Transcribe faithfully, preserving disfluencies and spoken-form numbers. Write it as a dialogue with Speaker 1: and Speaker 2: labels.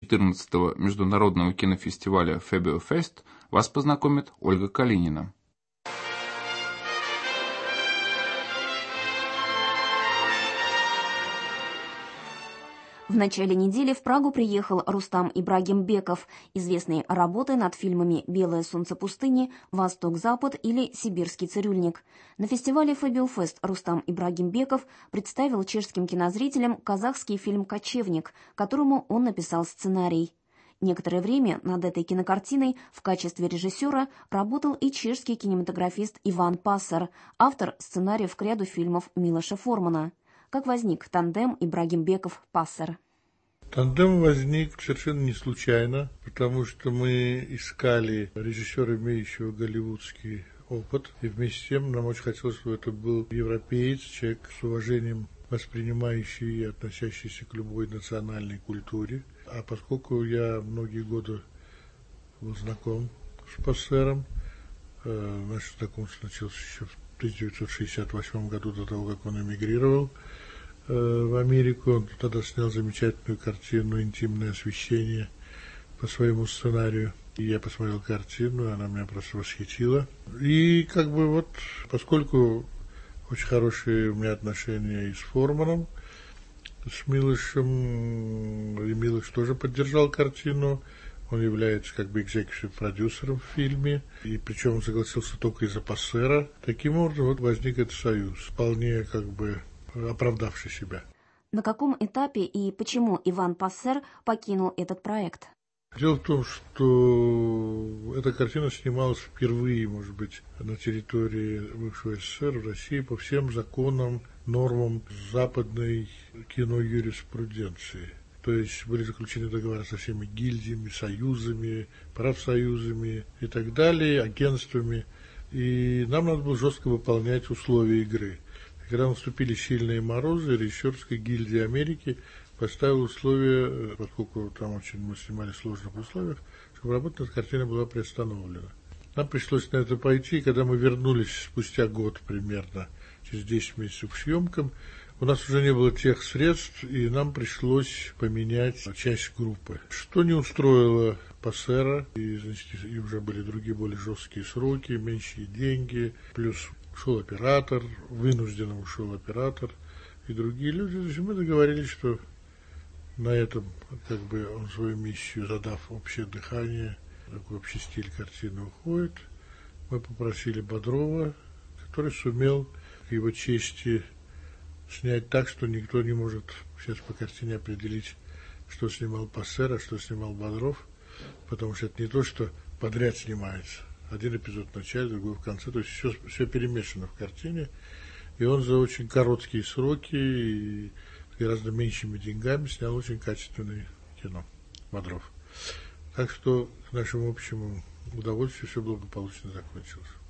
Speaker 1: четырнадцатого международного кинофестиваля FabioFest вас познакомит Ольга Калинина.
Speaker 2: В начале недели в Прагу приехал Рустам Ибрагимбеков, известный работой над фильмами «Белое солнце пустыни», «Восток-Запад» или «Сибирский цирюльник». На фестивале FabioFest Рустам Ибрагимбеков представил чешским кинозрителям казахский фильм «Кочевник», которому он написал сценарий. Некоторое время над этой кинокартиной в качестве режиссера работал и чешский кинематографист Иван Пассер, автор сценариев к ряду фильмов Милоша Формана. Как возник тандем Ибрагимбеков-Пассер?
Speaker 3: Тандем возник совершенно не случайно, потому что мы искали режиссера, имеющего голливудский опыт, и вместе с тем нам очень хотелось, чтобы это был европеец, человек с уважением воспринимающий и относящийся к любой национальной культуре. А поскольку я многие годы был знаком с Пассером, э, наше знакомство началось еще в тысяча девятьсот шестьдесят восьмом году, до того, как он эмигрировал э, в Америку. Он тогда снял замечательную картину «Интимное освещение» по своему сценарию. И я посмотрел картину, она меня просто восхитила. И как бы вот, поскольку очень хорошие у меня отношения и с Форманом, с Милошем, и Милош тоже поддержал картину. Он является как бы экзекьютив-продюсером в фильме, и причем он согласился только из-за Пассера. Таким образом, вот возник этот союз, вполне как бы оправдавший себя.
Speaker 2: На каком этапе и почему Иван Пассер покинул этот проект?
Speaker 3: Дело в том, что эта картина снималась впервые, может быть, на территории бывшего СССР, в России, по всем законам, нормам западной киноюриспруденции. То есть были заключены договора со всеми гильдиями, союзами, профсоюзами и так далее, агентствами. И нам надо было жестко выполнять условия игры. И когда наступили сильные морозы, режиссерская гильдия Америки поставила условия, поскольку там очень мы снимали в сложных условиях, чтобы работа над картиной была приостановлена. Нам пришлось на это пойти, и когда мы вернулись спустя год примерно, через десять месяцев к съемкам, у нас уже не было тех средств, и нам пришлось поменять часть группы. Что не устроило Пассера, и, значит, и уже были другие более жесткие сроки, меньшие деньги, плюс ушел оператор, вынужденно ушел оператор, и другие люди. Значит, мы договорились, что на этом, как бы, он свою миссию, задав общее дыхание, такой общий стиль картины уходит. Мы попросили Бодрова, который сумел к его чести снять так, что никто не может сейчас по картине определить, что снимал Пассер, а что снимал Бодров, потому что это не то, что подряд снимается. Один эпизод в начале, другой в конце, то есть все, все перемешано в картине, и он за очень короткие сроки и гораздо меньшими деньгами снял очень качественное кино, Бодров. Так что к нашему общему удовольствию все благополучно закончилось.